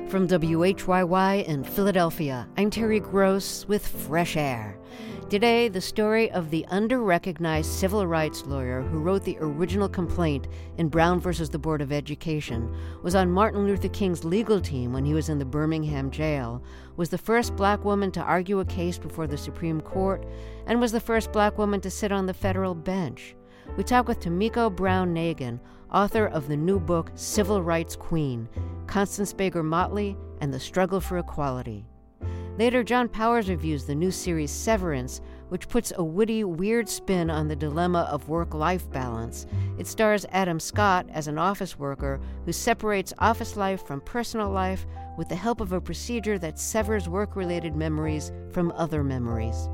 From WHYY in Philadelphia, I'm Terry Gross with Fresh Air. Today, the story of the under-recognized civil rights lawyer who wrote the original complaint in Brown versus the Board of Education, was on Martin Luther King's legal team when he was in the Birmingham jail, was the first black woman to argue a case before the Supreme Court, and was the first black woman to sit on the federal bench. We talk with Tomiko Brown Nagin, author of the new book Civil Rights Queen, Constance Baker Motley and the Struggle for Equality. Later, John Powers reviews the new series Severance, which puts a witty, weird spin on the dilemma of work-life balance. It stars Adam Scott as an office worker who separates office life from personal life with the help of a procedure that severs work-related memories from other memories.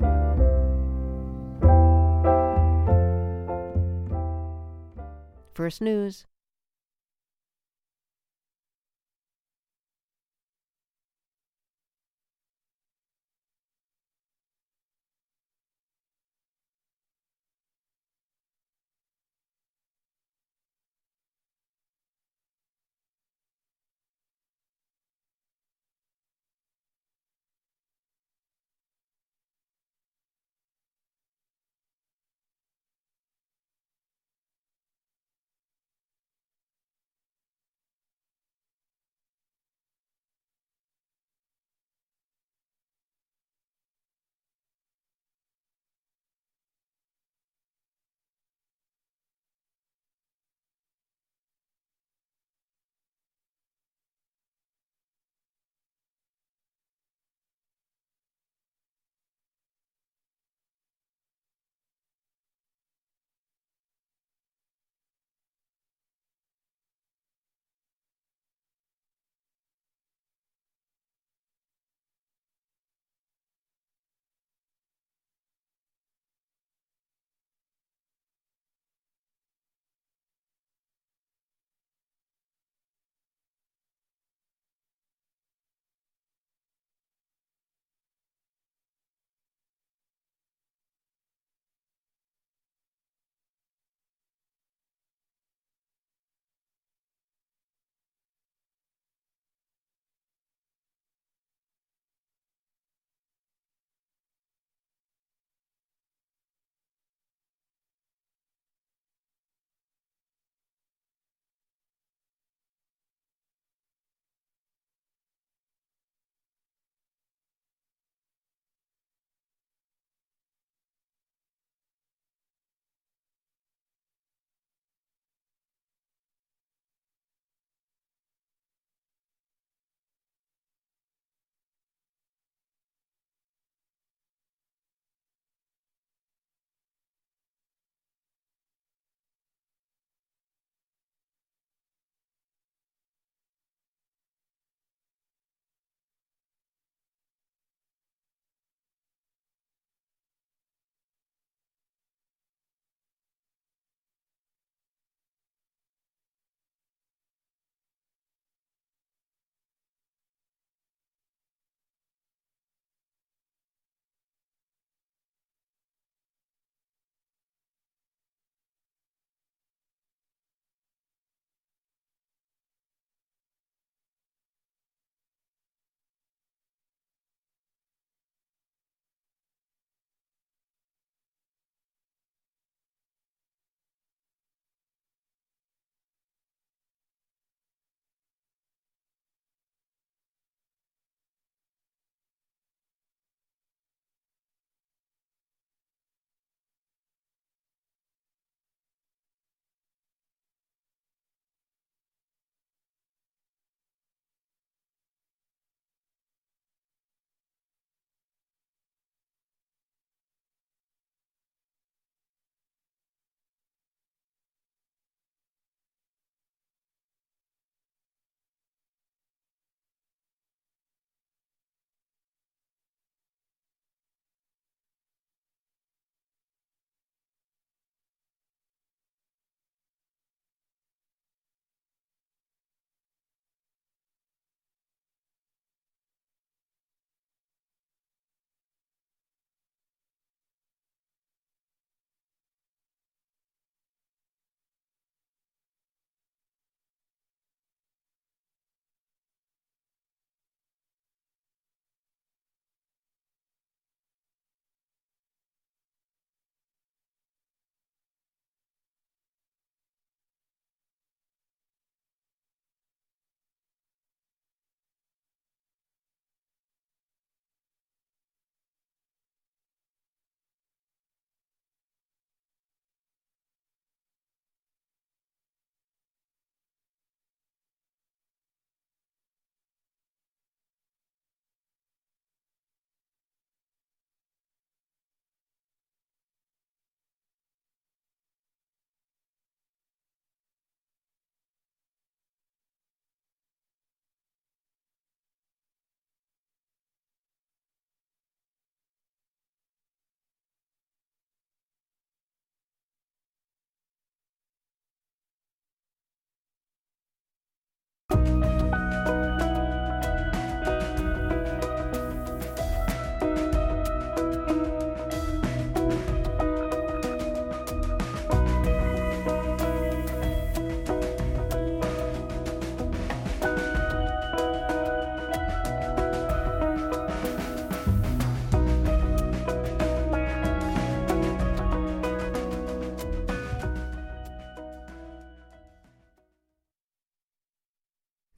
First News.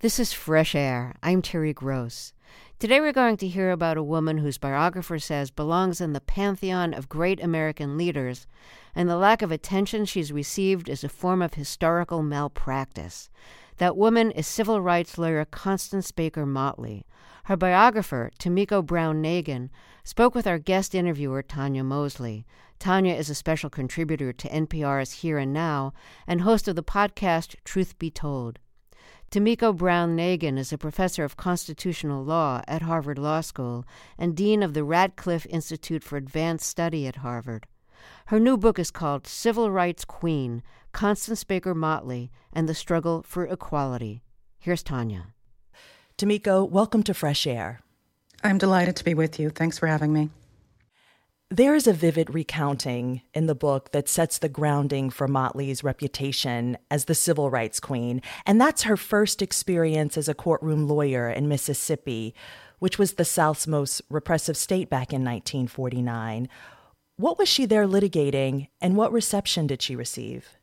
This is Fresh Air. I'm Terry Gross. Today we're going to hear about a woman whose biographer says belongs in the pantheon of great American leaders, and the lack of attention she's received is a form of historical malpractice. That woman is civil rights lawyer Constance Baker Motley. Her biographer, Tomiko Brown-Nagin, spoke with our guest interviewer, Tanya Mosley. Tanya is a special contributor to NPR's Here and Now and host of the podcast Truth Be Told. Tomiko Brown-Nagin is a professor of constitutional law at Harvard Law School and dean of the Radcliffe Institute for Advanced Study at Harvard. Her new book is called Civil Rights Queen, Constance Baker Motley and the Struggle for Equality. Here's Tanya. Tomiko, welcome to Fresh Air. I'm delighted to be with you. Thanks for having me. There is a vivid recounting in the book that sets the grounding for Motley's reputation as the civil rights queen, and that's her first experience as a courtroom lawyer in Mississippi, which was the South's most repressive state back in 1949. What was she there litigating, and what reception did she receive?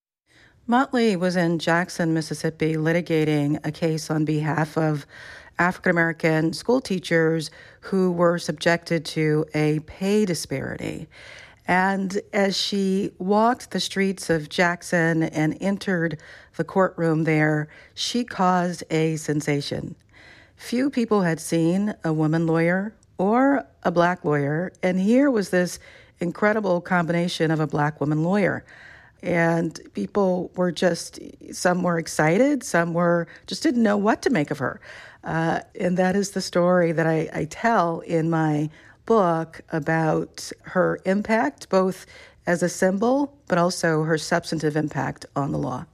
Motley was in Jackson, Mississippi, litigating a case on behalf of African-American school teachers who were subjected to a pay disparity. And as she walked the streets of Jackson and entered the courtroom there, she caused a sensation. Few people had seen a woman lawyer or a black lawyer, and here was this incredible combination of a black woman lawyer. And people were some were excited, some just didn't know what to make of her. And that is the story that I tell in my book about her impact, both as a symbol, but also her substantive impact on the law.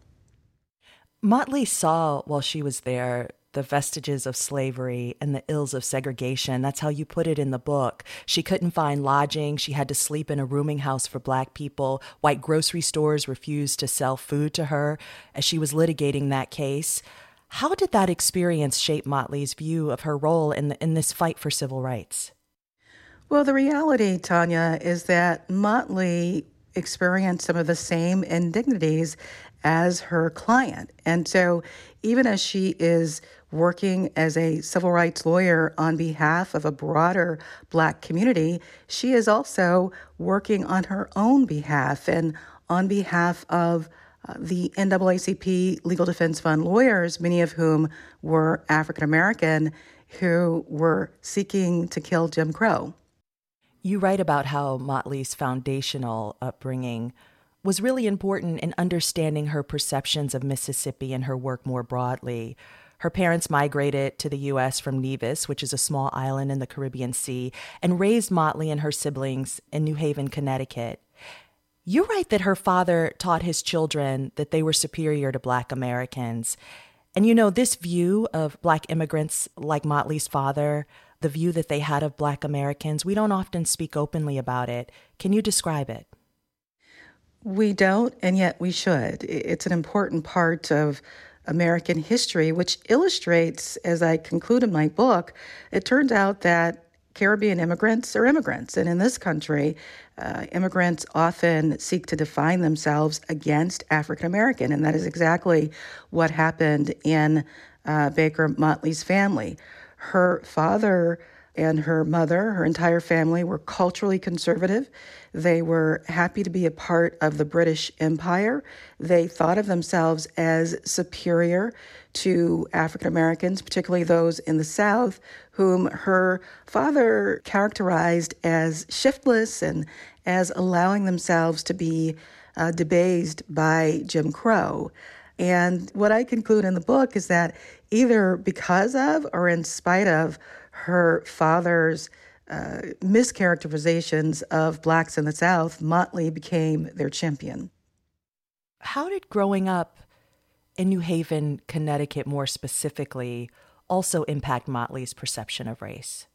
Motley saw, while she was there, the vestiges of slavery and the ills of segregation. That's how you put it in the book. She couldn't find lodging. She had to sleep in a rooming house for Black people. White grocery stores refused to sell food to her as she was litigating that case. How did that experience shape Motley's view of her role in this fight for civil rights? Well, the reality, Tanya, is that Motley experienced some of the same indignities as her client. And so even as she is working as a civil rights lawyer on behalf of a broader Black community, she is also working on her own behalf and on behalf of the NAACP Legal Defense Fund lawyers, many of whom were African American, who were seeking to kill Jim Crow. You write about how Motley's foundational upbringing was really important in understanding her perceptions of Mississippi and her work more broadly. Her parents migrated to the U.S. from Nevis, which is a small island in the Caribbean Sea, and raised Motley and her siblings in New Haven, Connecticut. You write that her father taught his children that they were superior to Black Americans. And this view of Black immigrants like Motley's father, the view that they had of Black Americans, we don't often speak openly about it. Can you describe it? We don't, and yet we should. It's an important part of American history, which illustrates, as I conclude in my book, it turns out that Caribbean immigrants are immigrants. And in this country, immigrants often seek to define themselves against African American. And that is exactly what happened in Baker Motley's family. Her father and her mother, her entire family, were culturally conservative. They were happy to be a part of the British Empire. They thought of themselves as superior to African Americans, particularly those in the South, whom her father characterized as shiftless and as allowing themselves to be debased by Jim Crow. And what I conclude in the book is that either because of or in spite of her father's mischaracterizations of Blacks in the South, Motley became their champion. How did growing up in New Haven, Connecticut more specifically, also impact Motley's perception of race?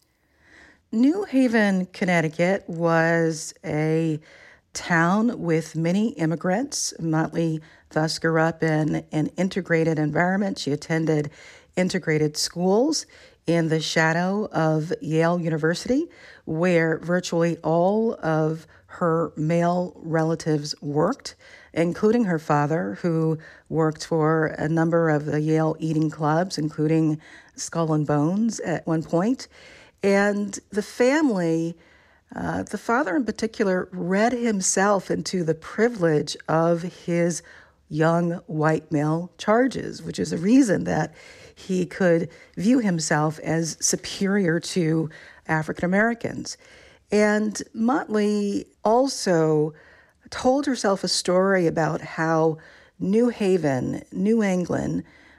New Haven, Connecticut was a town with many immigrants. Motley thus grew up in an integrated environment. She attended integrated schools in the shadow of Yale University, where virtually all of her male relatives worked, including her father, who worked for a number of the Yale eating clubs, including Skull and Bones at one point. And the family, the father in particular, read himself into the privilege of his young white male charges, which is a reason that he could view himself as superior to African Americans. And Motley also told herself a story about how New Haven, New England,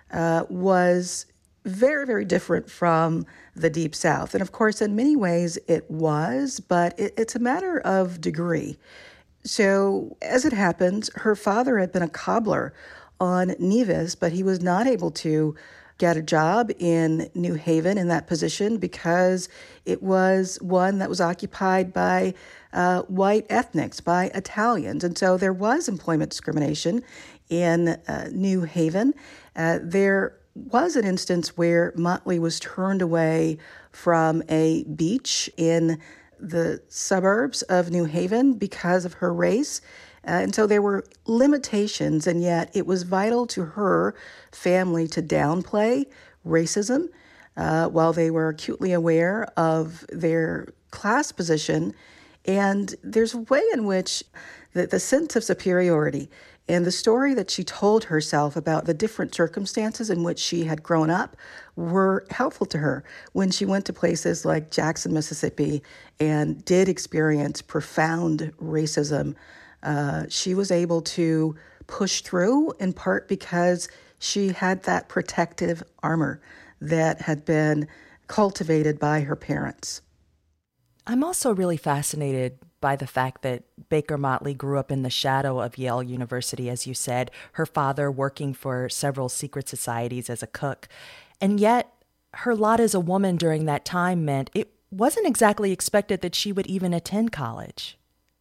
was very, very different from the Deep South. And of course, in many ways it was, but it's a matter of degree. So as it happens, her father had been a cobbler on Nevis, but he was not able to get a job in New Haven in that position because it was one that was occupied by white ethnics, by Italians. And so there was employment discrimination in New Haven. There was an instance where Motley was turned away from a beach in the suburbs of New Haven because of her race. And so there were limitations, and yet it was vital to her family to downplay racism while they were acutely aware of their class position. And there's a way in which the sense of superiority and the story that she told herself about the different circumstances in which she had grown up were helpful to her when she went to places like Jackson, Mississippi, and did experience profound racism. She was able to push through in part because she had that protective armor that had been cultivated by her parents. I'm also really fascinated by the fact that Baker Motley grew up in the shadow of Yale University, as you said, her father working for several secret societies as a cook. And yet her lot as a woman during that time meant it wasn't exactly expected that she would even attend college.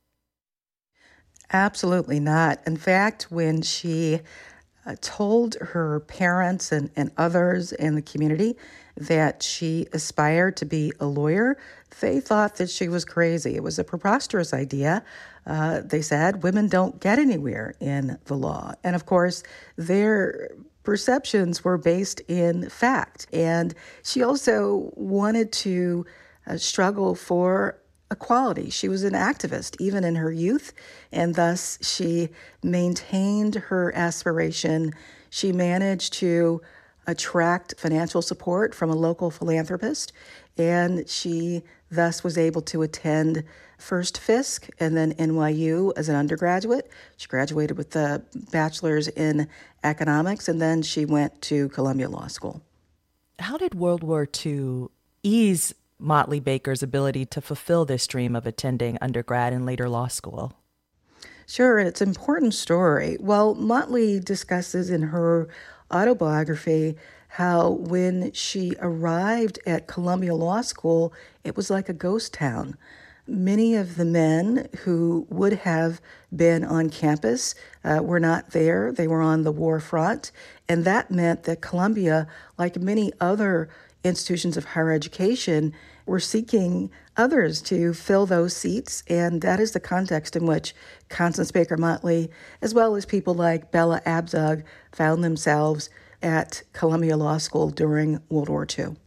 Absolutely not. In fact, when she told her parents and others in the community that she aspired to be a lawyer, they thought that she was crazy. It was a preposterous idea. They said women don't get anywhere in the law. And of course, their perceptions were based in fact. And she also wanted to struggle for equality. She was an activist even in her youth, and thus she maintained her aspiration. She managed to attract financial support from a local philanthropist, and she thus was able to attend first Fisk and then NYU as an undergraduate. She graduated with a bachelor's in economics, and then she went to Columbia Law School. How did World War II ease Motley Baker's ability to fulfill this dream of attending undergrad and later law school? Sure, it's an important story. Well, Motley discusses in her autobiography how when she arrived at Columbia Law School, it was like a ghost town. Many of the men who would have been on campus were not there. They were on the war front. And that meant that Columbia, like many other institutions of higher education, were seeking others to fill those seats. And that is the context in which Constance Baker Motley, as well as people like Bella Abzug, found themselves at Columbia Law School during World War II.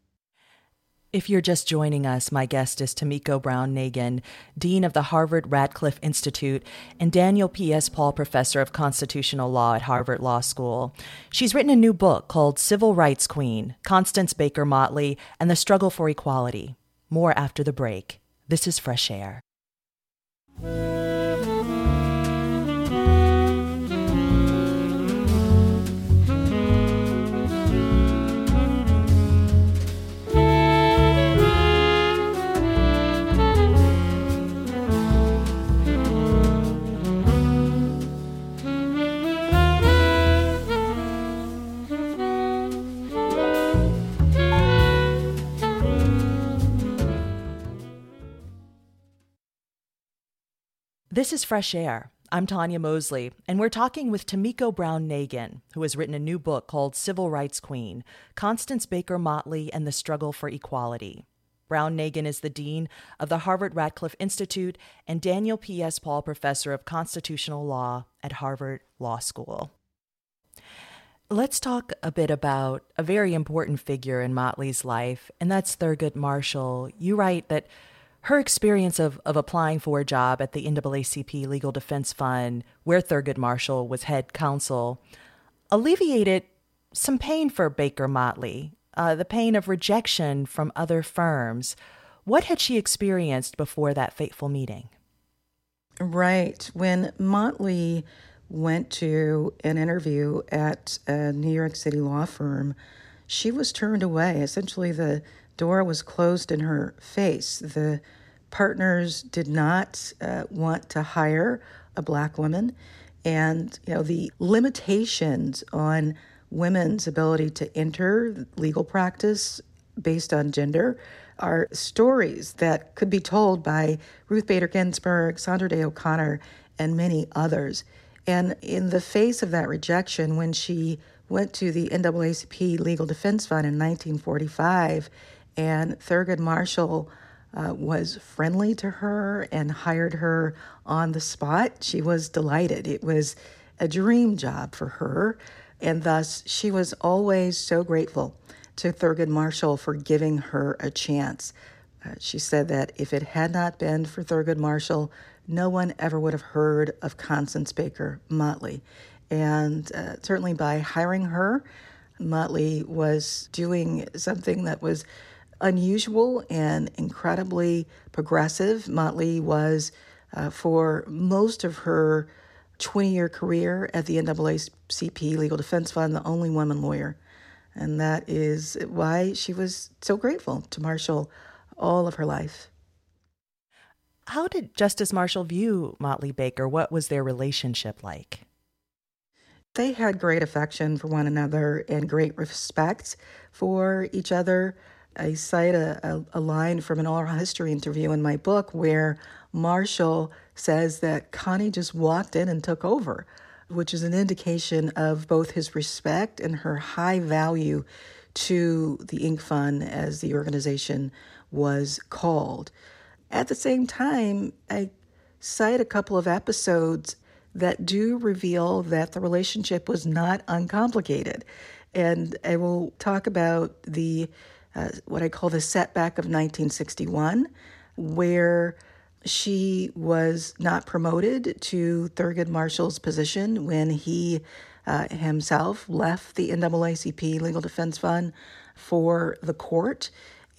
If you're just joining us, my guest is Tomiko Brown Nagin, Dean of the Harvard Radcliffe Institute and Daniel P.S. Paul Professor of Constitutional Law at Harvard Law School. She's written a new book called Civil Rights Queen, Constance Baker Motley and the Struggle for Equality. More after the break. This is Fresh Air. This is Fresh Air. I'm Tanya Mosley, and we're talking with Tomiko Brown Nagin, who has written a new book called Civil Rights Queen, Constance Baker Motley and the Struggle for Equality. Brown Nagin is the dean of the Harvard Radcliffe Institute and Daniel P.S. Paul Professor of Constitutional Law at Harvard Law School. Let's talk a bit about a very important figure in Motley's life, and that's Thurgood Marshall. You write that her experience of applying for a job at the NAACP Legal Defense Fund, where Thurgood Marshall was head counsel, alleviated some pain for Baker Motley, the pain of rejection from other firms. What had she experienced before that fateful meeting? Right. When Motley went to an interview at a New York City law firm, she was turned away. Essentially, the door was closed in her face. The partners did not want to hire a Black woman. And, the limitations on women's ability to enter legal practice based on gender are stories that could be told by Ruth Bader Ginsburg, Sandra Day O'Connor, and many others. And in the face of that rejection, when she went to the NAACP Legal Defense Fund in 1945, and Thurgood Marshall was friendly to her and hired her on the spot, she was delighted. It was a dream job for her, and thus she was always so grateful to Thurgood Marshall for giving her a chance. She said that if it had not been for Thurgood Marshall, no one ever would have heard of Constance Baker Motley. And certainly by hiring her, Motley was doing something that was unusual and incredibly progressive. Motley was, for most of her 20-year career at the NAACP Legal Defense Fund, the only woman lawyer. And that is why she was so grateful to Marshall all of her life. How did Justice Marshall view Motley Baker? What was their relationship like? They had great affection for one another and great respect for each other. I cite a line from an oral history interview in my book where Marshall says that Connie just walked in and took over, which is an indication of both his respect and her high value to the Inc. Fund, as the organization was called. At the same time, I cite a couple of episodes that do reveal that the relationship was not uncomplicated. And I will talk about the what I call the setback of 1961, where she was not promoted to Thurgood Marshall's position when he himself left the NAACP Legal Defense Fund for the court.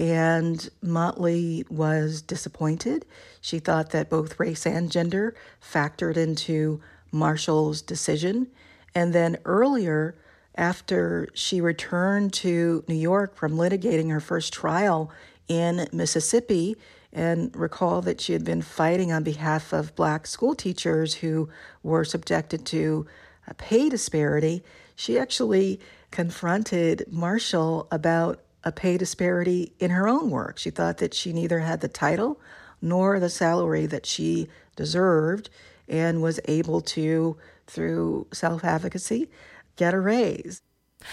And Motley was disappointed. She thought that both race and gender factored into Marshall's decision. And then earlier, after she returned to New York from litigating her first trial in Mississippi, and recall that she had been fighting on behalf of Black school teachers who were subjected to a pay disparity, she actually confronted Marshall about a pay disparity in her own work. She thought that she neither had the title nor the salary that she deserved and was able to, through self-advocacy, get a raise.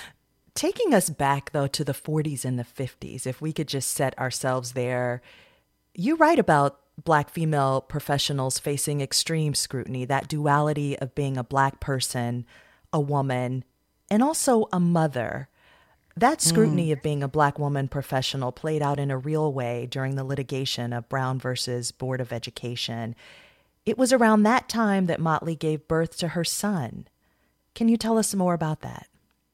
Taking us back, though, to the 40s and the 50s, if we could just set ourselves there, you write about Black female professionals facing extreme scrutiny, that duality of being a Black person, a woman, and also a mother. That scrutiny of being a Black woman professional played out in a real way during the litigation of Brown versus Board of Education. It was around that time that Motley gave birth to her son. Can you tell us more about that?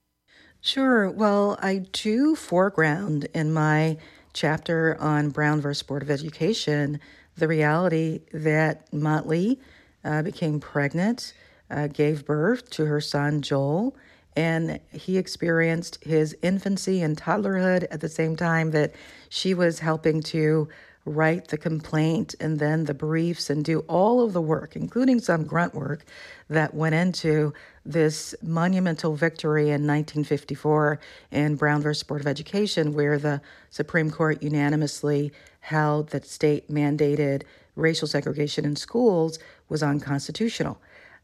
Sure. Well, I do foreground in my chapter on Brown versus Board of Education the reality that Motley became pregnant, gave birth to her son, Joel, and he experienced his infancy and toddlerhood at the same time that she was helping to write the complaint and then the briefs and do all of the work, including some grunt work that went into this monumental victory in 1954 in Brown versus Board of Education, where the Supreme Court unanimously held that state-mandated racial segregation in schools was unconstitutional.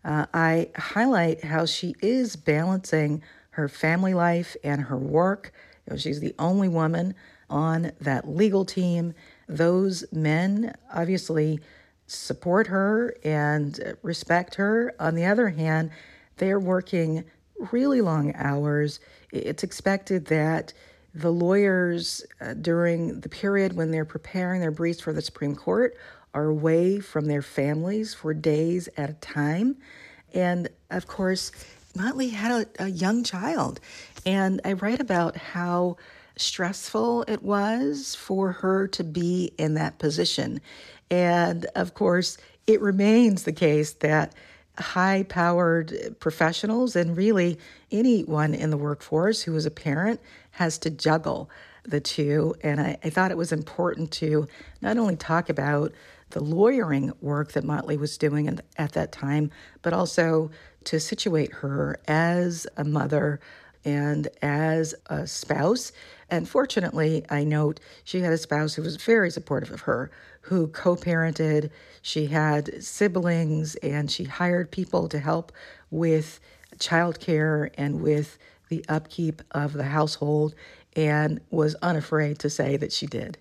I highlight how she is balancing her family life and her work. She's the only woman on that legal team. Those men obviously support her and respect her. On the other hand, they're working really long hours. It's expected that the lawyers, during the period when they're preparing their briefs for the Supreme Court, are away from their families for days at a time. And of course, Motley had a young child. And I write about how stressful it was for her to be in that position. And of course, it remains the case that high-powered professionals, and really anyone in the workforce who is a parent, has to juggle the two. And I thought it was important to not only talk about the lawyering work that Motley was doing at that time, but also to situate her as a mother and as a spouse. And fortunately, I note she had a spouse who was very supportive of her, who co-parented. She had siblings, and she hired people to help with childcare and with the upkeep of the household, and was unafraid to say that she did.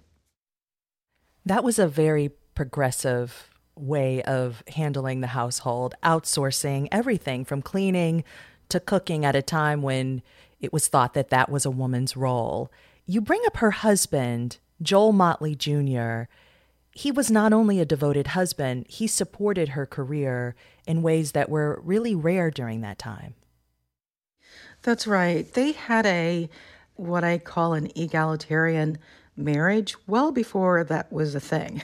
That was a very progressive way of handling the household, outsourcing everything from cleaning to cooking at a time when it was thought that that was a woman's role. You bring up her husband, Joel Motley Jr. He was not only a devoted husband, he supported her career in ways that were really rare during that time. That's right. They had what I call an egalitarian marriage well before that was a thing.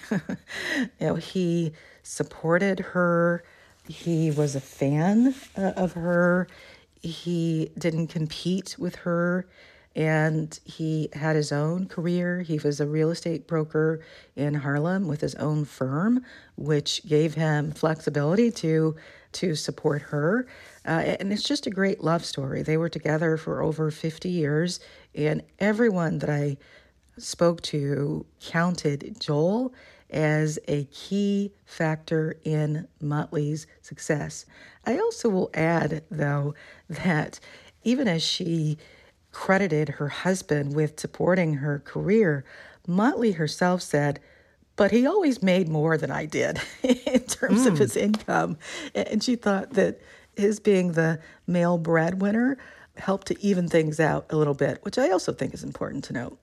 He supported her. He was a fan of her. He didn't compete with her, and he had his own career. He was a real estate broker in Harlem with his own firm, which gave him flexibility to support her. And it's just a great love story. They were together for over 50 years, and everyone that I spoke to counted Joel as a key factor in Motley's success. I also will add, though, that even as she credited her husband with supporting her career, Motley herself said, but he always made more than I did in terms of his income. And she thought that his being the male breadwinner helped to even things out a little bit, which I also think is important to note.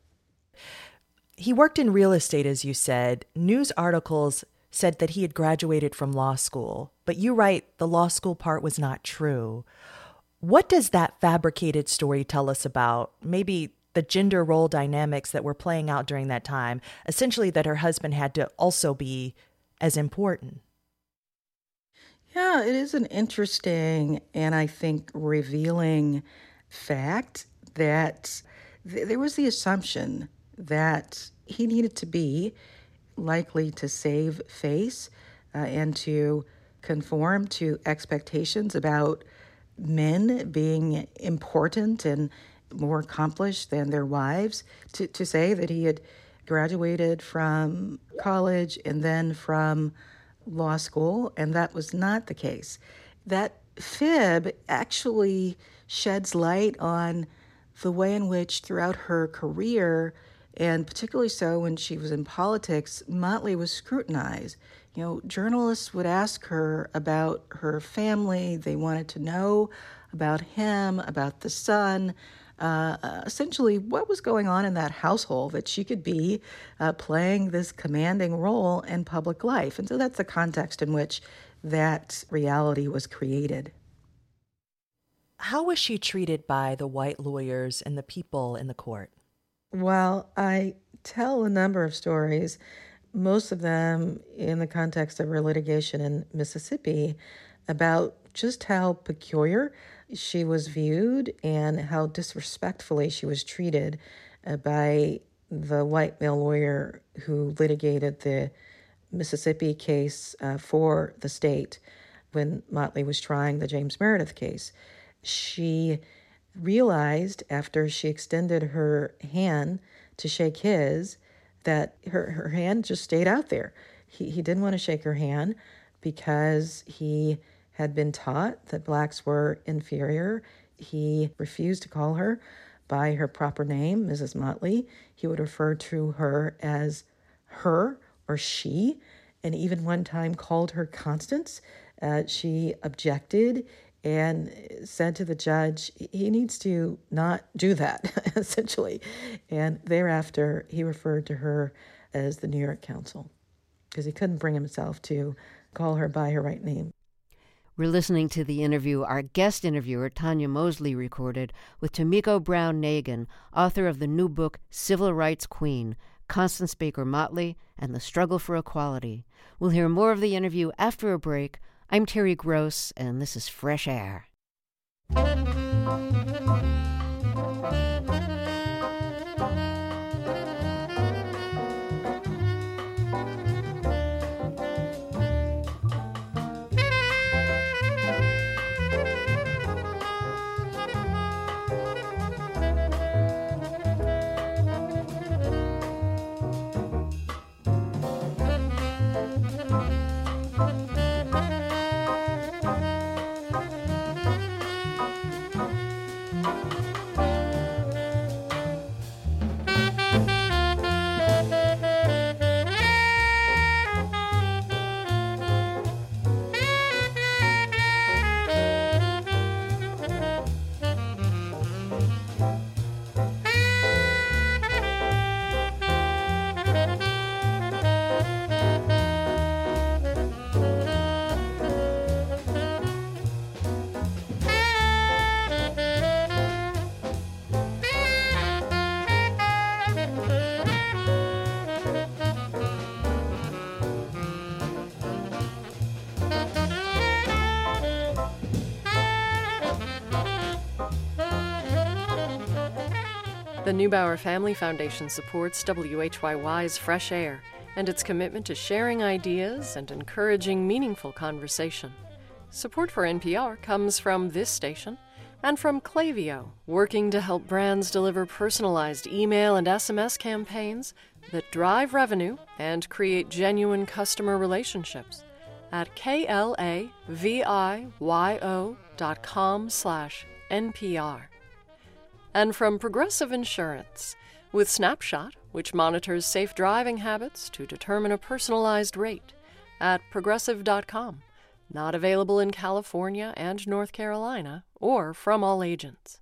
He worked in real estate, as you said. News articles said that he had graduated from law school, but you write the law school part was not true. What does that fabricated story tell us about maybe the gender role dynamics that were playing out during that time, essentially that her husband had to also be as important? Yeah, it is an interesting and I think revealing fact that there was the assumption that he needed to be likely to save face and to conform to expectations about men being important and more accomplished than their wives, to say that he had graduated from college and then from law school, and that was not the case. That fib actually sheds light on the way in which throughout her career, and particularly so when she was in politics, Motley was scrutinized. Journalists would ask her about her family. They wanted to know about him, about the son, essentially what was going on in that household, that she could be playing this commanding role in public life. And so that's the context in which that reality was created. How was she treated by the white lawyers and the people in the court? Well, I tell a number of stories, most of them in the context of her litigation in Mississippi, about just how peculiar she was viewed and how disrespectfully she was treated by the white male lawyer who litigated the Mississippi case for the state when Motley was trying the James Meredith case. She realized after she extended her hand to shake his that her hand just stayed out there. He didn't want to shake her hand because he had been taught that blacks were inferior. He refused to call her by her proper name, Mrs. Motley. He would refer to her as her or she, and even one time called her Constance. She objected and said to the judge, he needs to not do that, essentially. And thereafter, he referred to her as the New York Counsel, because he couldn't bring himself to call her by her right name. We're listening to the interview our guest interviewer, Tanya Mosley, recorded with Tomiko Brown Nagin, author of the new book, Civil Rights Queen, Constance Baker Motley and the Struggle for Equality. We'll hear more of the interview after a break. I'm Terry Gross, and this is Fresh Air. The Neubauer Family Foundation supports WHYY's Fresh Air and its commitment to sharing ideas and encouraging meaningful conversation. Support for NPR comes from this station and from Klaviyo, working to help brands deliver personalized email and SMS campaigns that drive revenue and create genuine customer relationships at klaviyo.com/NPR. And from Progressive Insurance, with Snapshot, which monitors safe driving habits to determine a personalized rate at progressive.com. Not available in California and North Carolina, or from all agents.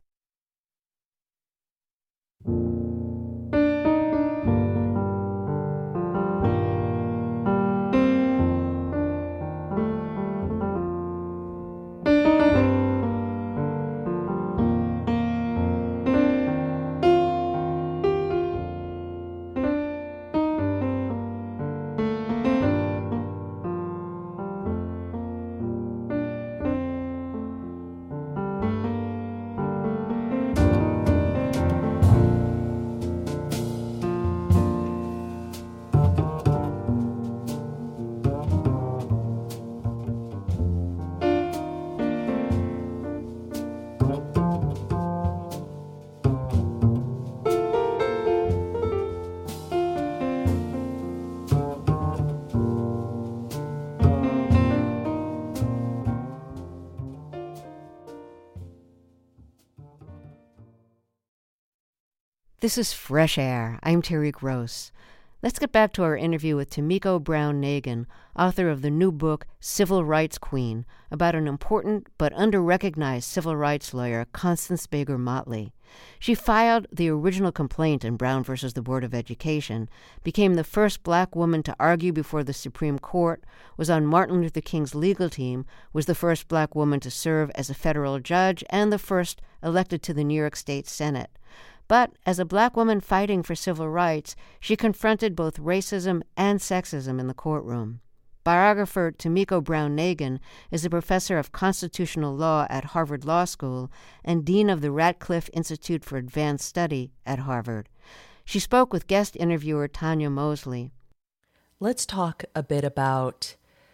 This is Fresh Air. I'm Terry Gross. Let's get back to our interview with Tomiko Brown Nagin, author of the new book, Civil Rights Queen, about an important but under-recognized civil rights lawyer, Constance Baker Motley. She filed the original complaint in Brown v. the Board of Education, became the first black woman to argue before the Supreme Court, was on Martin Luther King's legal team, was the first black woman to serve as a federal judge, and the first elected to the New York State Senate. But as a black woman fighting for civil rights, she confronted both racism and sexism in the courtroom. Biographer Tomiko Brown Nagin is a professor of constitutional law at Harvard Law School and dean of the Radcliffe Institute for Advanced Study at Harvard. She spoke with guest interviewer Tanya Mosley. Let's talk a bit about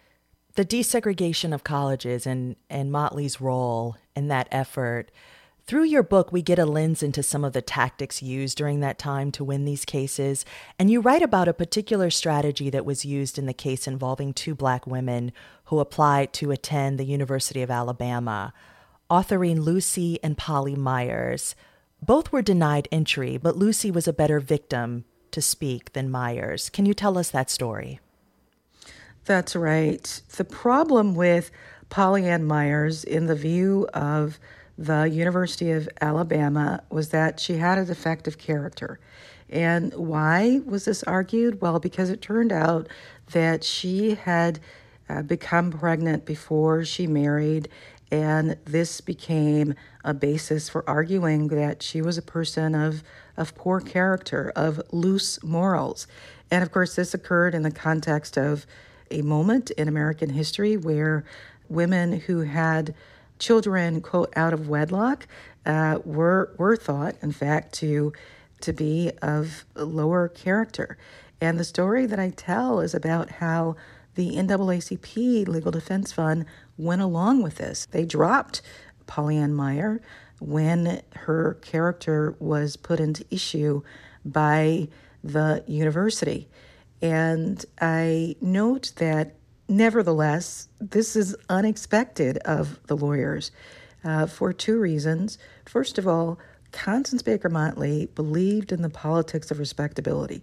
the desegregation of colleges and Motley's role in that effort. Through your book, we get a lens into some of the tactics used during that time to win these cases, and you write about a particular strategy that was used in the case involving two black women who applied to attend the University of Alabama, authoring Lucy and Polly Myers. Both were denied entry, but Lucy was a better victim to speak than Myers. Can you tell us that story? That's right. The problem with Polly Ann Myers, in the view of the University of Alabama, was that she had a defective character. And why was this argued? Well, because it turned out that she had become pregnant before she married, and this became a basis for arguing that she was a person of poor character, of loose morals. And of course, this occurred in the context of a moment in American history where women who had children, quote, out of wedlock, were thought, in fact, to be of lower character. And the story that I tell is about how the NAACP Legal Defense Fund went along with this. They dropped Polly Ann Meyer when her character was put into issue by the university. And I note that, nevertheless, this is unexpected of the lawyers for two reasons. First of all, Constance Baker Motley believed in the politics of respectability.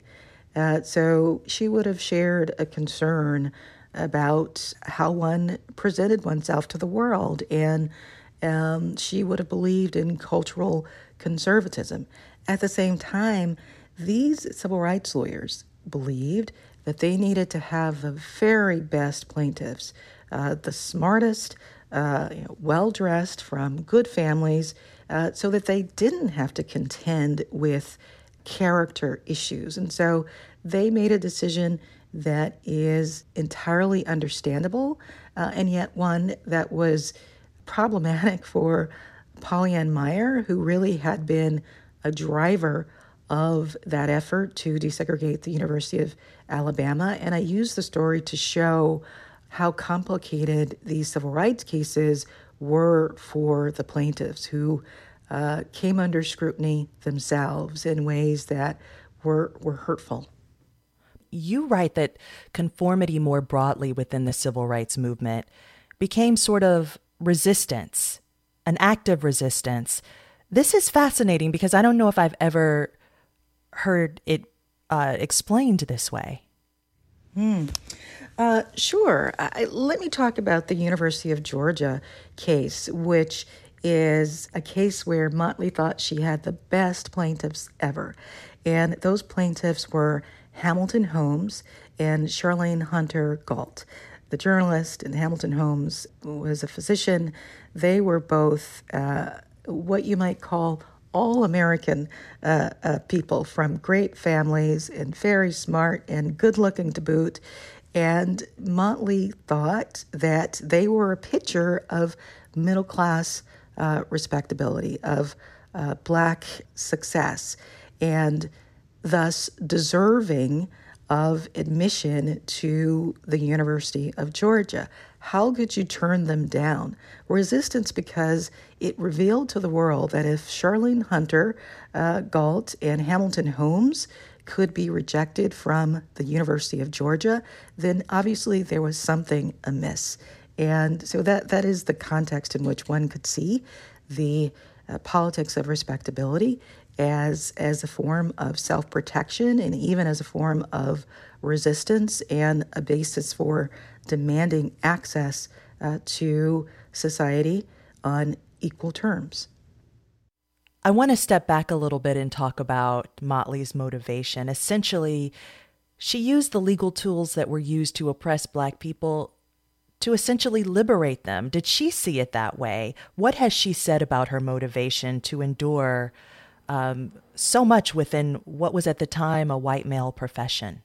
So she would have shared a concern about how one presented oneself to the world, and she would have believed in cultural conservatism. At the same time, these civil rights lawyers believed that they needed to have the very best plaintiffs, the smartest, well-dressed, from good families, so that they didn't have to contend with character issues. And so they made a decision that is entirely understandable, and yet one that was problematic for Polly Ann Meyer, who really had been a driver of that effort to desegregate the University of Alabama. And I use the story to show how complicated these civil rights cases were for the plaintiffs, who came under scrutiny themselves in ways that were hurtful. You write that conformity more broadly within the civil rights movement became sort of resistance, an act of resistance. This is fascinating because I don't know if I've ever heard it explained this way. Sure. Let me talk about the University of Georgia case, which is a case where Motley thought she had the best plaintiffs ever. And those plaintiffs were Hamilton Holmes and Charlayne Hunter Gault. The journalist in Hamilton Holmes was a physician. They were both what you might call all-American people from great families and very smart and good-looking to boot. And Motley thought that they were a picture of middle-class respectability, of Black success, and thus deserving of admission to the University of Georgia. How could you turn them down? Resistance, because it revealed to the world that if Charlayne Hunter Gault and Hamilton Holmes could be rejected from the University of Georgia, then obviously there was something amiss. And so that is the context in which one could see the politics of respectability as a form of self-protection and even as a form of resistance and a basis for demanding access to society on equal terms. I want to step back a little bit and talk about Motley's motivation. Essentially, she used the legal tools that were used to oppress Black people to essentially liberate them. Did she see it that way? What has she said about her motivation to endure so much within what was at the time a white male profession?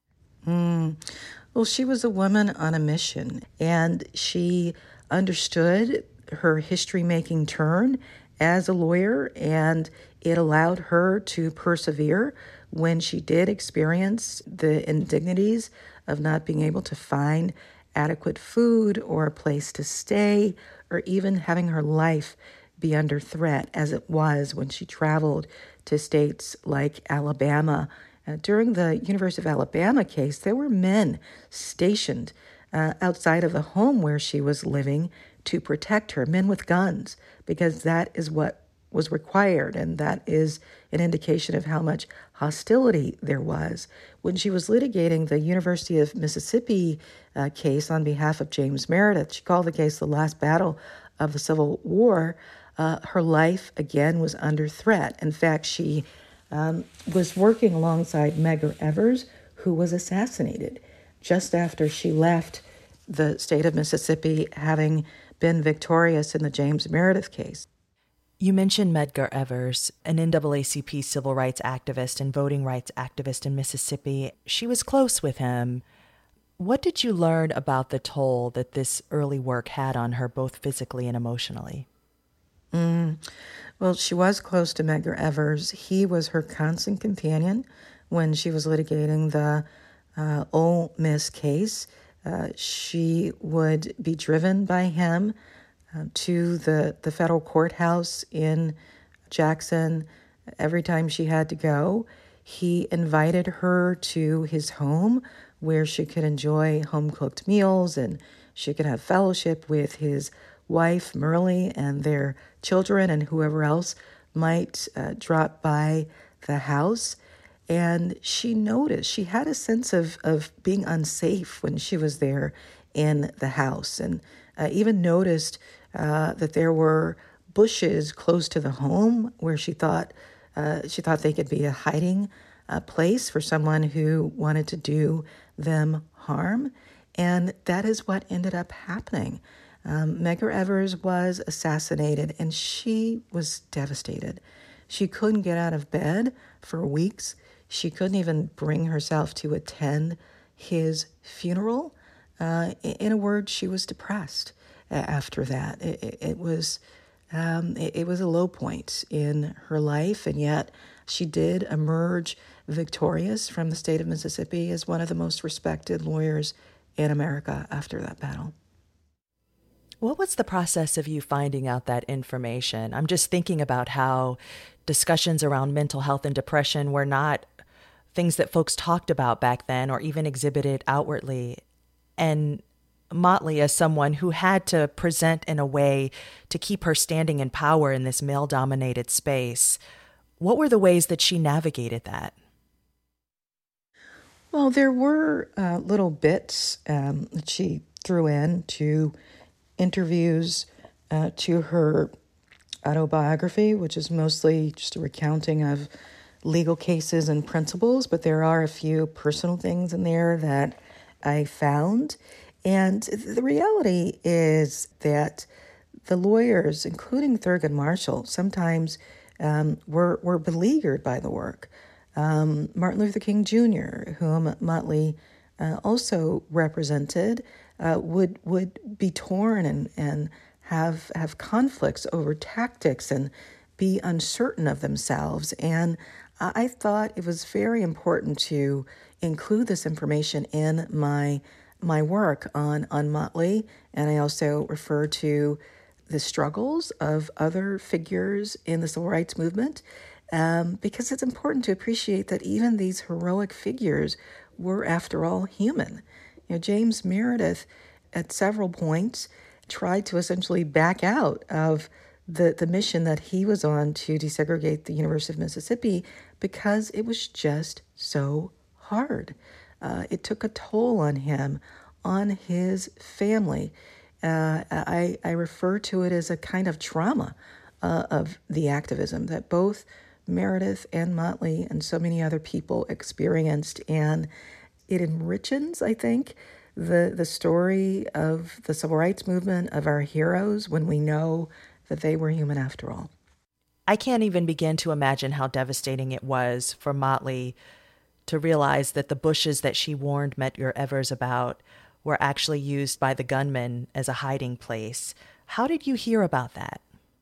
Well, she was a woman on a mission, and she understood her history-making turn as a lawyer, and it allowed her to persevere when she did experience the indignities of not being able to find adequate food or a place to stay, or even having her life be under threat, as it was when she traveled to states like Alabama. During the University of Alabama case, there were men stationed outside of the home where she was living to protect her, men with guns, because that is what was required, and that is an indication of how much hostility there was. When she was litigating the University of Mississippi case on behalf of James Meredith, she called the case the last battle of the Civil War. Her life, again, was under threat. In fact, she was working alongside Medgar Evers, who was assassinated just after she left the state of Mississippi, having been victorious in the James Meredith case. You mentioned Medgar Evers, an NAACP civil rights activist and voting rights activist in Mississippi. She was close with him. What did you learn about the toll that this early work had on her, both physically and emotionally? Well, she was close to Medgar Evers. He was her constant companion when she was litigating the Ole Miss case. She would be driven by him to the federal courthouse in Jackson every time she had to go. He invited her to his home where she could enjoy home-cooked meals and she could have fellowship with his wife, Merle, and their children and whoever else might drop by the house. And she noticed, she had a sense of being unsafe when she was there in the house, and even noticed that there were bushes close to the home where she thought they could be a hiding place for someone who wanted to do them harm. And that is what ended up happening. Medgar Evers was assassinated, and she was devastated. She couldn't get out of bed for weeks. She couldn't even bring herself to attend his funeral. In a word, she was depressed after that. It was a low point in her life, and yet she did emerge victorious from the state of Mississippi as one of the most respected lawyers in America after that battle. What was the process of you finding out that information? I'm just thinking about how discussions around mental health and depression were not things that folks talked about back then or even exhibited outwardly. And Motley, as someone who had to present in a way to keep her standing in power in this male-dominated space, what were the ways that she navigated that? Well, there were little bits that she threw in to interviews to her autobiography, which is mostly just a recounting of legal cases and principles, but there are a few personal things in there that I found. And the reality is that the lawyers, including Thurgood Marshall, sometimes were beleaguered by the work. Martin Luther King Jr., whom Motley also represented, would be torn and have conflicts over tactics and be uncertain of themselves. And I thought it was very important to include this information in my work on Motley, and I also refer to the struggles of other figures in the civil rights movement, because it's important to appreciate that even these heroic figures were, after all, human. James Meredith, at several points, tried to essentially back out of the mission that he was on to desegregate the University of Mississippi because it was just so hard. It took a toll on him, on his family. I refer to it as a kind of trauma of the activism that both Meredith and Motley and so many other people experienced. And it enriches, I think, the story of the civil rights movement, of our heroes, when we know that they were human after all. I can't even begin to imagine how devastating it was for Motley to realize that the bushes that she warned Medgar Evers about were actually used by the gunman as a hiding place. How did you hear about that?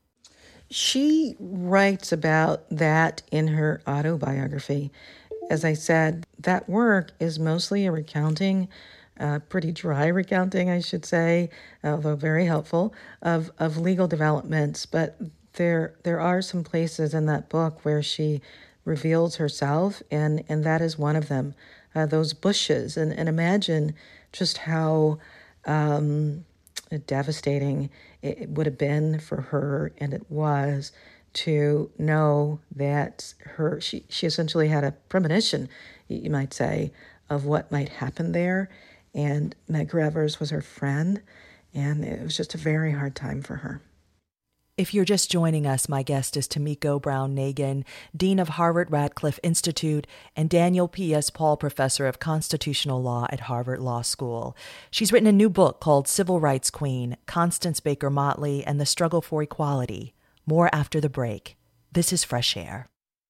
She writes about that in her autobiography. As I said, that work is mostly a recounting, pretty dry recounting, I should say, although very helpful, of legal developments. But there are some places in that book where she reveals herself, and that is one of them, those bushes. And imagine just how devastating it would have been for her, and it was, to know that she essentially had a premonition, you might say, of what might happen there. And Medgar Evers was her friend, and it was just a very hard time for her. If you're just joining us, my guest is Tomiko Brown-Nagin, Dean of Harvard-Radcliffe Institute and Daniel P.S. Paul Professor of Constitutional Law at Harvard Law School. She's written a new book called Civil Rights Queen, Constance Baker Motley and the Struggle for Equality. More after the break. This is Fresh Air.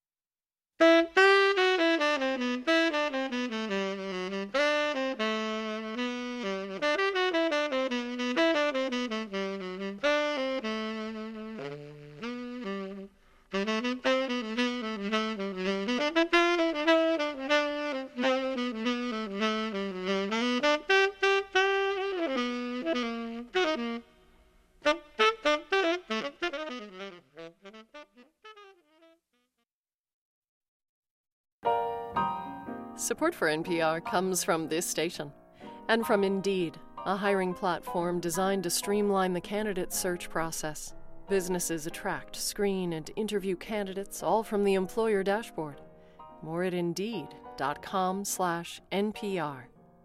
Support for NPR comes from this station and from Indeed, a hiring platform designed to streamline the candidate search process. Businesses attract, screen, and interview candidates all from the employer dashboard. More at Indeed.com/NPR.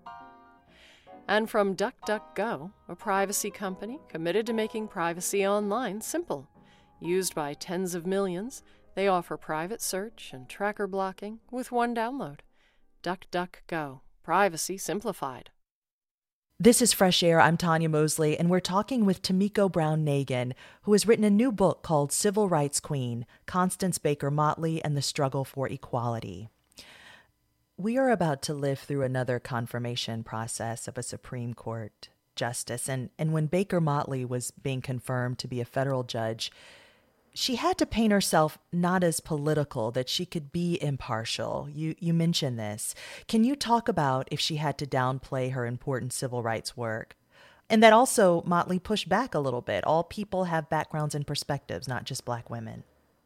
And from DuckDuckGo, a privacy company committed to making privacy online simple. Used by tens of millions, they offer private search and tracker blocking with one download. DuckDuckGo. Privacy simplified. This is Fresh Air. I'm Tanya Mosley, and we're talking with Tomiko Brown-Nagin, who has written a new book called Civil Rights Queen, Constance Baker Motley and the Struggle for Equality. We are about to live through another confirmation process of a Supreme Court justice, and when Baker Motley was being confirmed to be a federal judge, she had to paint herself not as political, that she could be impartial. You mentioned this. Can you talk about if she had to downplay her important civil rights work? And that also Motley pushed back a little bit. All people have backgrounds and perspectives, not just Black women.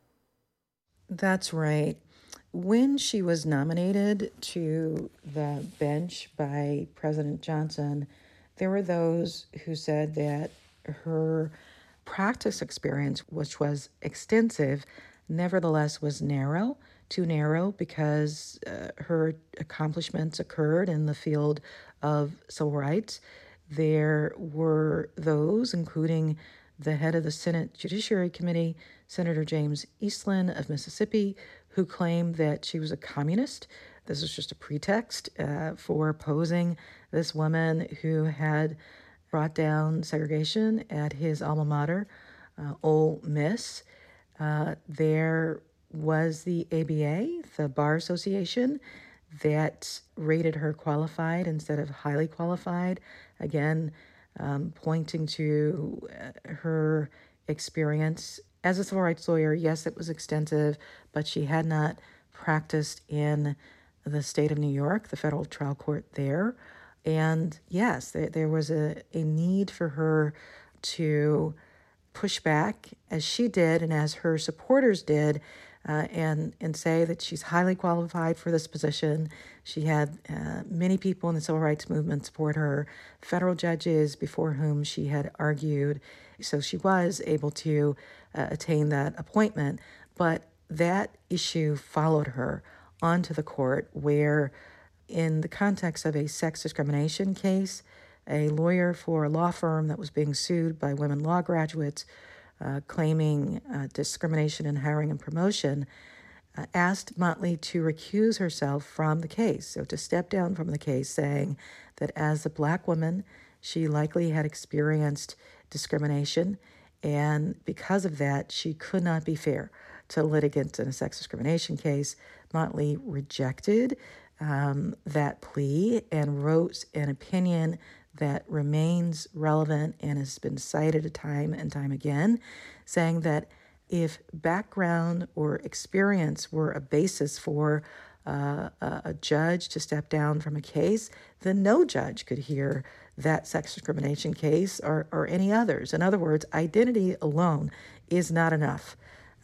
That's right. When she was nominated to the bench by President Johnson, there were those who said that her practice experience, which was extensive, nevertheless was narrow, too narrow, because her accomplishments occurred in the field of civil rights. There were those, including the head of the Senate Judiciary Committee, Senator James Eastland of Mississippi, who claimed that she was a communist. This was just a pretext for opposing this woman who had brought down segregation at his alma mater, Ole Miss. There was the ABA, the Bar Association, that rated her qualified instead of highly qualified, again, pointing to her experience as a civil rights lawyer. Yes, it was extensive, but she had not practiced in the state of New York, the federal trial court there. And yes, there was a need for her to push back as she did and as her supporters did, and say that she's highly qualified for this position. She had many people in the civil rights movement support her, federal judges before whom she had argued. So she was able to attain that appointment. But that issue followed her onto the court where, in the context of a sex discrimination case, a lawyer for a law firm that was being sued by women law graduates claiming discrimination in hiring and promotion asked Motley to recuse herself from the case, so to step down from the case, saying that as a Black woman, she likely had experienced discrimination, and because of that, she could not be fair to litigants in a sex discrimination case. Motley rejected that plea and wrote an opinion that remains relevant and has been cited time and time again, saying that if background or experience were a basis for a judge to step down from a case, then no judge could hear that sex discrimination case or any others. In other words, identity alone is not enough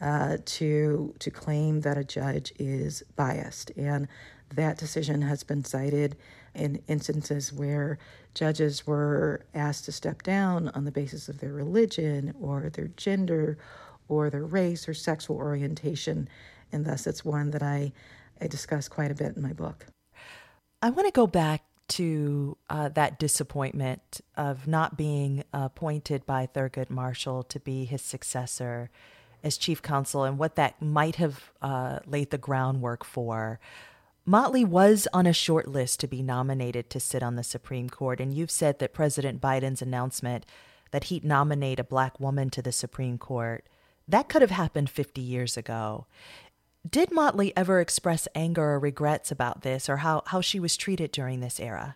to claim that a judge is biased. And that decision has been cited in instances where judges were asked to step down on the basis of their religion or their gender or their race or sexual orientation, and thus it's one that I discuss quite a bit in my book. I want to go back to that disappointment of not being appointed by Thurgood Marshall to be his successor as chief counsel and what that might have laid the groundwork for. Motley was on a short list to be nominated to sit on the Supreme Court, and you've said that President Biden's announcement that he'd nominate a Black woman to the Supreme Court, that could have happened 50 years ago. Did Motley ever express anger or regrets about this, or how she was treated during this era?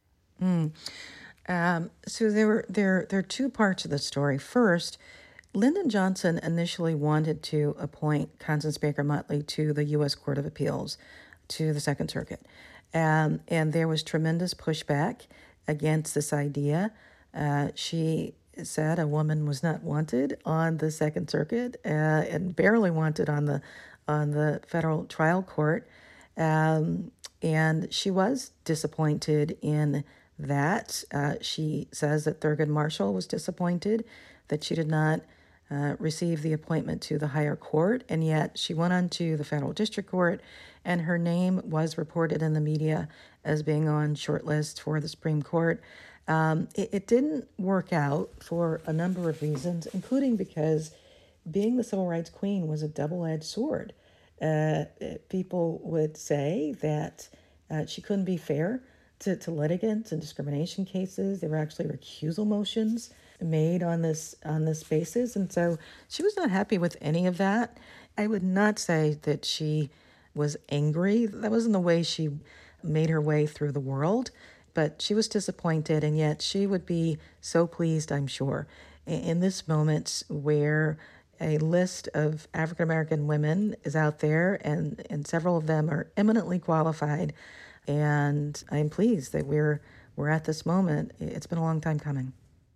So there are two parts of the story. First, Lyndon Johnson initially wanted to appoint Constance Baker Motley to the U.S. Court of Appeals, to the Second Circuit. And there was tremendous pushback against this idea. She said a woman was not wanted on the Second Circuit and barely wanted on the federal trial court. And she was disappointed in that. She says that Thurgood Marshall was disappointed that she did not receive the appointment to the higher court, and yet she went on to the federal district court, and her name was reported in the media as being on shortlist for the Supreme Court. It didn't work out for a number of reasons, including because being the civil rights queen was a double-edged sword. People would say that she couldn't be fair to litigants in discrimination cases. There were actually recusal motions made on this basis, and so she was not happy with any of that. I would not say that she was angry. That wasn't the way she made her way through the world, but she was disappointed, and yet she would be so pleased, I'm sure, in this moment where a list of African-American women is out there, and several of them are eminently qualified, and I'm pleased that we're at this moment. It's been a long time coming.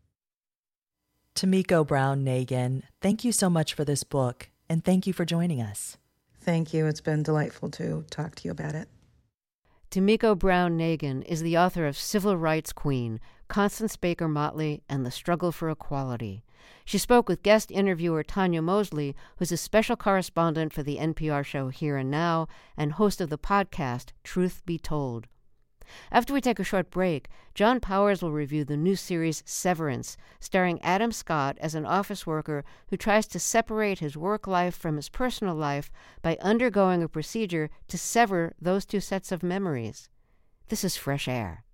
Tomiko Brown Nagin, thank you so much for this book, and thank you for joining us. Thank you. It's been delightful to talk to you about it. Tomiko Brown Nagin is the author of Civil Rights Queen, Constance Baker Motley, and the Struggle for Equality. She spoke with guest interviewer Tanya Mosley, who's a special correspondent for the NPR show Here and Now and host of the podcast Truth Be Told. After we take a short break, John Powers will review the new series Severance, starring Adam Scott as an office worker who tries to separate his work life from his personal life by undergoing a procedure to sever those two sets of memories. This is Fresh Air.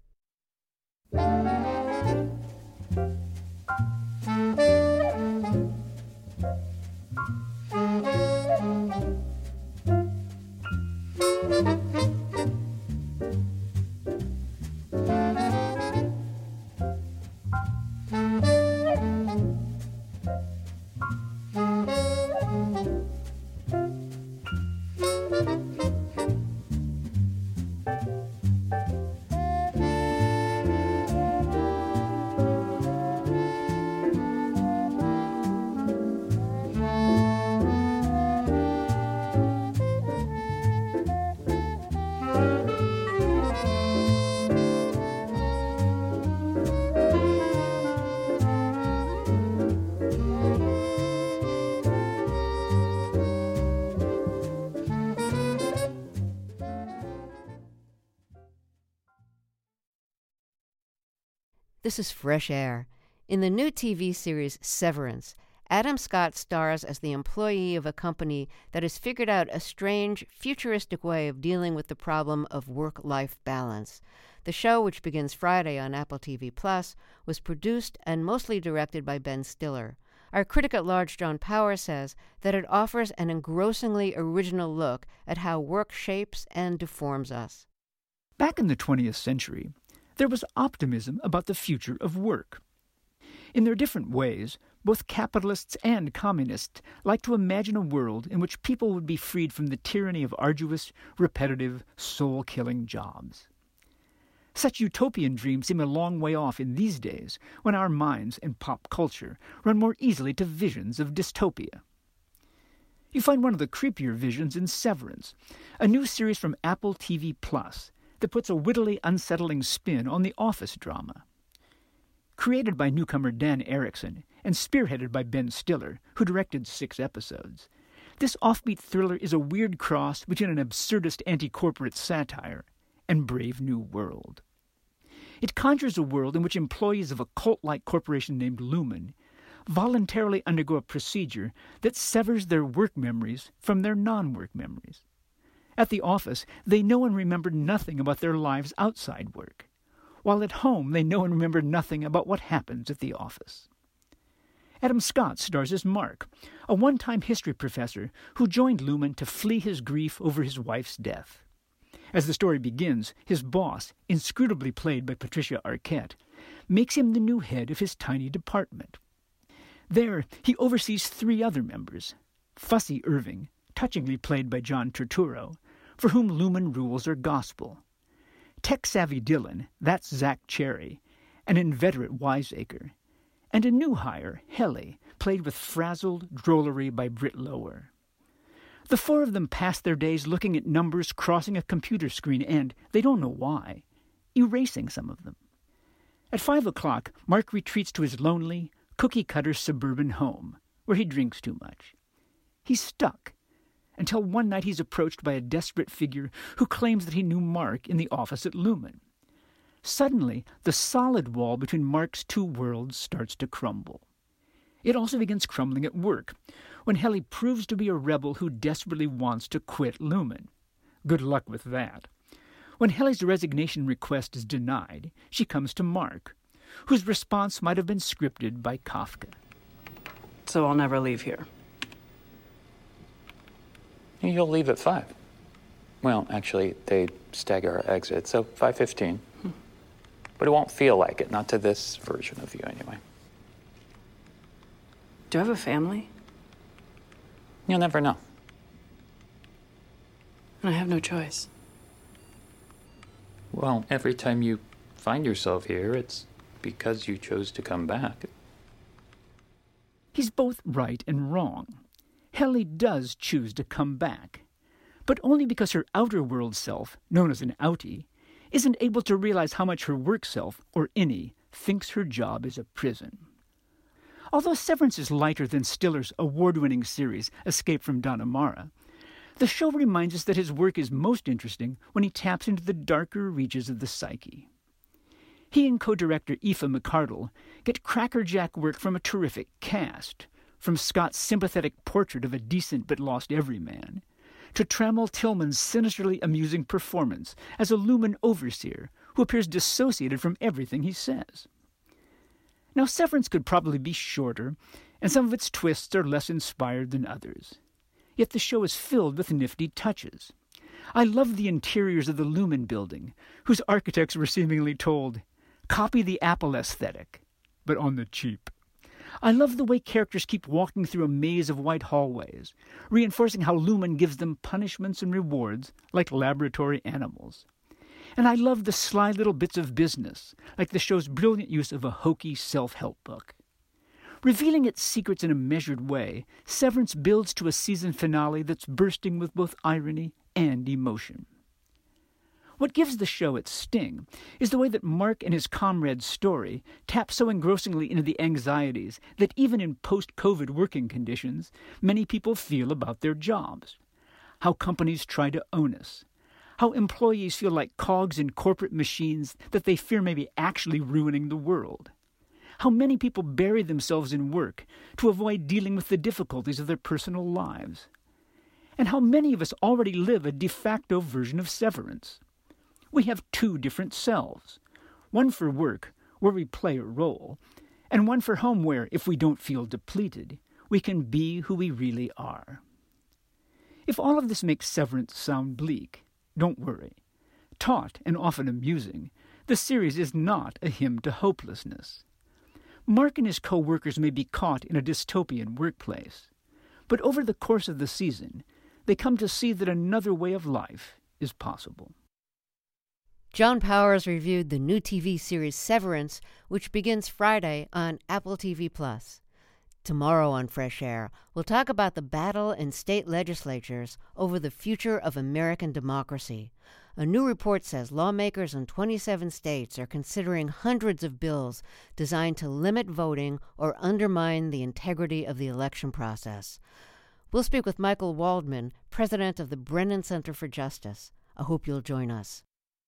This is Fresh Air. In the new TV series Severance, Adam Scott stars as the employee of a company that has figured out a strange, futuristic way of dealing with the problem of work-life balance. The show, which begins Friday on Apple TV+, was produced and mostly directed by Ben Stiller. Our critic at large, John Power, says that it offers an engrossingly original look at how work shapes and deforms us. Back in the 20th century, there was optimism about the future of work. In their different ways, both capitalists and communists like to imagine a world in which people would be freed from the tyranny of arduous, repetitive, soul-killing jobs. Such utopian dreams seem a long way off in these days, when our minds and pop culture run more easily to visions of dystopia. You find one of the creepier visions in Severance, a new series from Apple TV+ that puts a wittily unsettling spin on the office drama. Created by newcomer Dan Erickson and spearheaded by Ben Stiller, who directed 6 episodes, this offbeat thriller is a weird cross between an absurdist anti-corporate satire and Brave New World. It conjures a world in which employees of a cult-like corporation named Lumen voluntarily undergo a procedure that severs their work memories from their non-work memories. At the office, they know and remember nothing about their lives outside work, while at home they know and remember nothing about what happens at the office. Adam Scott stars as Mark, a one-time history professor who joined Lumen to flee his grief over his wife's death. As the story begins, his boss, inscrutably played by Patricia Arquette, makes him the new head of his tiny department. There, he oversees 3 other members, Fussy Irving, touchingly played by John Turturro, for whom Lumen rules are gospel. Tech-savvy Dylan, that's Zach Cherry, an inveterate wiseacre, and a new hire, Helly, played with frazzled drollery by Britt Lower. The 4 of them pass their days looking at numbers crossing a computer screen and, they don't know why, erasing some of them. At 5 o'clock, Mark retreats to his lonely, cookie-cutter suburban home, where he drinks too much. He's stuck, until one night he's approached by a desperate figure who claims that he knew Mark in the office at Lumen. Suddenly, the solid wall between Mark's 2 worlds starts to crumble. It also begins crumbling at work, when Helly proves to be a rebel who desperately wants to quit Lumen. Good luck with that. When Helly's resignation request is denied, she comes to Mark, whose response might have been scripted by Kafka. So I'll never leave here. You'll leave at 5. Well, actually, they stagger our exit, so 5:15. But it won't feel like it, not to this version of you anyway. Do I have a family? You'll never know. And I have no choice. Well, every time you find yourself here, it's because you chose to come back. He's both right and wrong. Helly does choose to come back, but only because her outer world self, known as an outie, isn't able to realize how much her work self, or innie, thinks her job is a prison. Although Severance is lighter than Stiller's award-winning series, Escape from Dannemora, the show reminds us that his work is most interesting when he taps into the darker reaches of the psyche. He and co-director Aoife McArdle get crackerjack work from a terrific cast, from Scott's sympathetic portrait of a decent but lost everyman, to Trammell Tillman's sinisterly amusing performance as a Lumen overseer who appears dissociated from everything he says. Now, Severance could probably be shorter, and some of its twists are less inspired than others. Yet the show is filled with nifty touches. I love the interiors of the Lumen building, whose architects were seemingly told, "Copy the Apple aesthetic, but on the cheap." I love the way characters keep walking through a maze of white hallways, reinforcing how Lumen gives them punishments and rewards like laboratory animals. And I love the sly little bits of business, like the show's brilliant use of a hokey self-help book. Revealing its secrets in a measured way, Severance builds to a season finale that's bursting with both irony and emotion. What gives the show its sting is the way that Mark and his comrade's story tap so engrossingly into the anxieties that even in post-COVID working conditions, many people feel about their jobs. How companies try to own us. How employees feel like cogs in corporate machines that they fear may be actually ruining the world. How many people bury themselves in work to avoid dealing with the difficulties of their personal lives. And how many of us already live a de facto version of Severance. We have 2 different selves, one for work, where we play a role, and one for home where, if we don't feel depleted, we can be who we really are. If all of this makes Severance sound bleak, don't worry. Taut and often amusing, the series is not a hymn to hopelessness. Mark and his co-workers may be caught in a dystopian workplace, but over the course of the season, they come to see that another way of life is possible. John Powers reviewed the new TV series Severance, which begins Friday on Apple TV+. Tomorrow on Fresh Air, we'll talk about the battle in state legislatures over the future of American democracy. A new report says lawmakers in 27 states are considering hundreds of bills designed to limit voting or undermine the integrity of the election process. We'll speak with Michael Waldman, president of the Brennan Center for Justice. I hope you'll join us.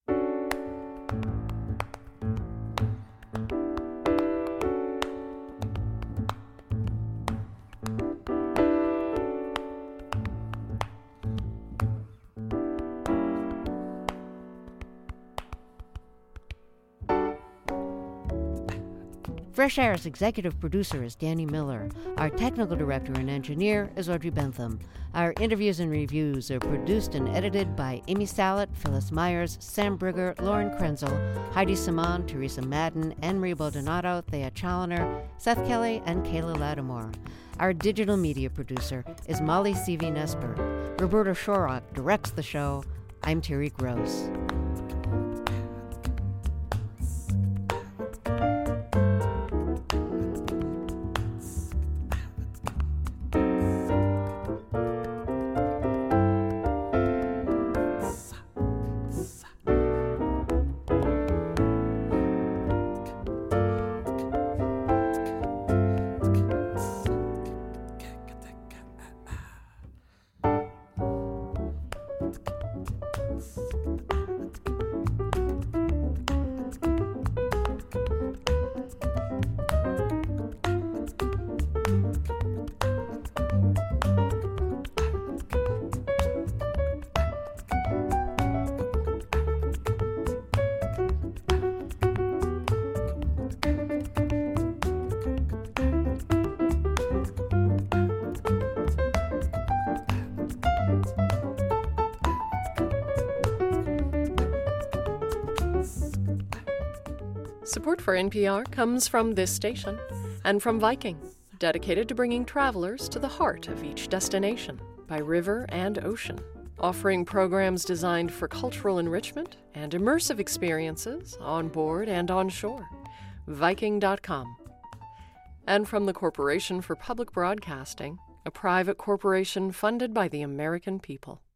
Fresh Air's executive producer is Danny Miller. Our technical director and engineer is Audrey Bentham. Our interviews and reviews are produced and edited by Amy Sallet, Phyllis Myers, Sam Brigger, Lauren Krenzel, Heidi Simon, Teresa Madden, Anne-Marie Baldonado, Thea Challoner, Seth Kelly, and Kayla Lattimore. Our digital media producer is Molly Seavey-Nesper. Roberta Shorrock directs the show. I'm Terry Gross. Support for NPR comes from this station and from Viking, dedicated to bringing travelers to the heart of each destination by river and ocean, offering programs designed for cultural enrichment and immersive experiences on board and on shore. Viking.com. And from the Corporation for Public Broadcasting, a private corporation funded by the American people.